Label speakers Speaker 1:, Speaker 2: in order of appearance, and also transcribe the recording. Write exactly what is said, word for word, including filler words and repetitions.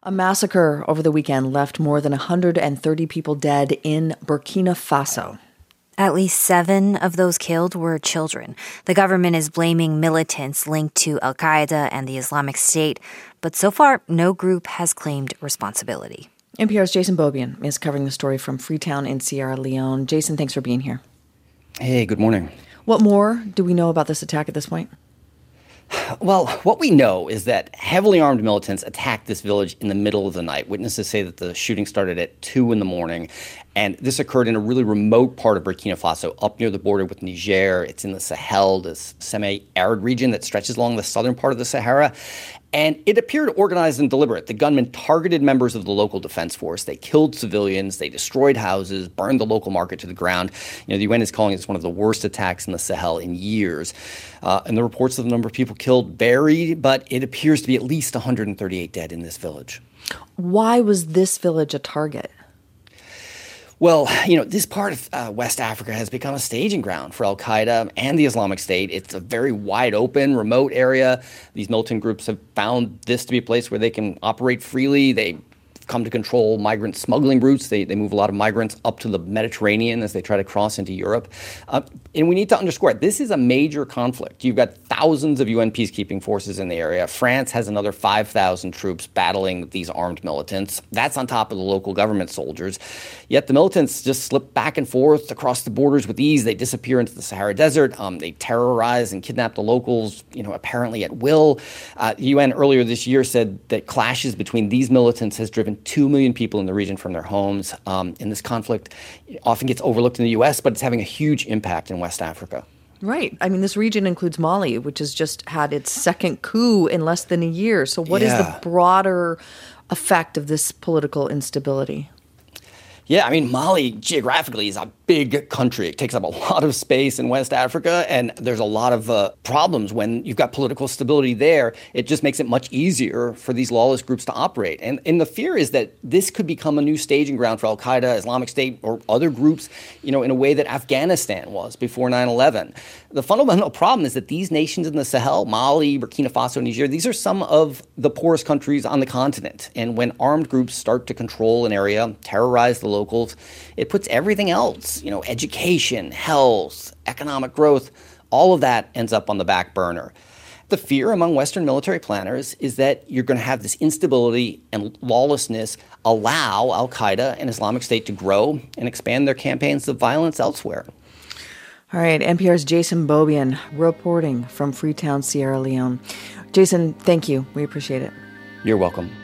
Speaker 1: A massacre over the weekend left more than one hundred thirty people dead in Burkina Faso.
Speaker 2: At least seven of those killed were children. The government is blaming militants linked to al-Qaeda and the Islamic State, but so far, no group has claimed responsibility.
Speaker 1: N P R's Jason Beaubien is covering the story from Freetown in Sierra Leone. Jason, thanks for being here.
Speaker 3: Hey, good morning.
Speaker 1: What more do we know about this attack at this point?
Speaker 3: Well, what we know is that heavily armed militants attacked this village in the middle of the night. Witnesses say that the shooting started at two in the morning, and this occurred in a really remote part of Burkina Faso, up near the border with Niger. It's in the Sahel, this semi-arid region that stretches along the southern part of the Sahara. And it appeared organized and deliberate. The gunmen targeted members of the local defense force. They killed civilians. They destroyed houses, burned the local market to the ground. You know, the U N is calling this one of the worst attacks in the Sahel in years. Uh, and the reports of the number of people killed vary, but it appears to be at least one hundred thirty-eight dead in this village.
Speaker 1: Why was this village a target?
Speaker 3: Well, you know, this part of uh, West Africa has become a staging ground for al-Qaeda and the Islamic State. It's a very wide open, remote area. These militant groups have found this to be a place where they can operate freely. They come to control migrant smuggling routes. They, they move a lot of migrants up to the Mediterranean as they try to cross into Europe. Uh, and we need to underscore, this is a major conflict. You've got thousands of U N peacekeeping forces in the area. France has another five thousand troops battling these armed militants. That's on top of the local government soldiers. Yet the militants just slip back and forth across the borders with ease. They disappear into the Sahara Desert. Um, they terrorize and kidnap the locals, you know, apparently at will. Uh, the U N earlier this year said that clashes between these militants has driven two million people in the region from their homes. Um, and this conflict often gets overlooked in the U S, but it's having a huge impact in West Africa.
Speaker 1: Right. I mean, this region includes Mali, which has just had its second coup in less than a year. So what yeah. is the broader effect of this political instability?
Speaker 3: Yeah, I mean, Mali geographically is a big country. It takes up a lot of space in West Africa, and there's a lot of uh, problems when you've got political stability there. It just makes it much easier for these lawless groups to operate. And, and the fear is that this could become a new staging ground for al-Qaeda, Islamic State, or other groups, you know, in a way that Afghanistan was before nine eleven. The fundamental problem is that these nations in the Sahel, Mali, Burkina Faso, Niger, these are some of the poorest countries on the continent. And when armed groups start to control an area, terrorize the locals, it puts everything else, you know, education, health, economic growth, all of that ends up on the back burner. The fear among Western military planners is that you're going to have this instability and lawlessness allow al-Qaeda and Islamic State to grow and expand their campaigns of violence elsewhere.
Speaker 1: All right, N P R's Jason Beaubien reporting from Freetown, Sierra Leone. Jason, thank you. We appreciate it.
Speaker 3: You're welcome.